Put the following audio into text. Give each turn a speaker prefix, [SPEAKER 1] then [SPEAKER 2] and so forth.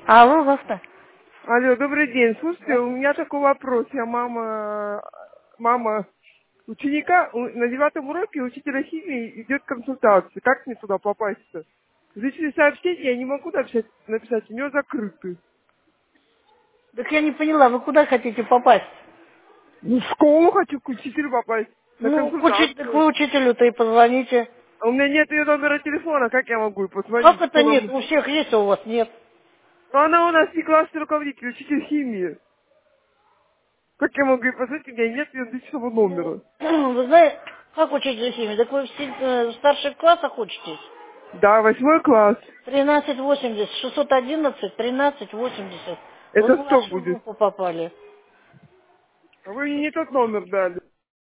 [SPEAKER 1] Алло, Вахта.
[SPEAKER 2] Алло, добрый день. Слушайте, у меня такой вопрос. Я мама ученика. На 9-м уроке учителя химии идет консультация. Как мне туда попасть-то? В личные сообщения я не могу написать, у него закрыты.
[SPEAKER 1] Так я не поняла, вы куда хотите попасть?
[SPEAKER 2] Ну, в школу хочу к учителю попасть. На
[SPEAKER 1] Ну, к
[SPEAKER 2] консультацию.
[SPEAKER 1] учителю-то и позвоните.
[SPEAKER 2] А у меня нет ее номера телефона. Как я могу ей
[SPEAKER 1] Как
[SPEAKER 2] позвонить?
[SPEAKER 1] это нет? У всех есть, а у вас нет.
[SPEAKER 2] Но она у нас не классный руководитель, учитель химии. Как я могу ей позвонить? У меня нет ее личного
[SPEAKER 1] Ну,
[SPEAKER 2] номера.
[SPEAKER 1] вы знаете, как учитель химии? Так вы в старших классах учитесь?
[SPEAKER 2] Да, 8 класс.
[SPEAKER 1] 1380, 611, 1380. Вы
[SPEAKER 2] Это
[SPEAKER 1] в
[SPEAKER 2] что
[SPEAKER 1] нашу
[SPEAKER 2] будет?
[SPEAKER 1] группу попали.
[SPEAKER 2] А вы мне не тот номер дали.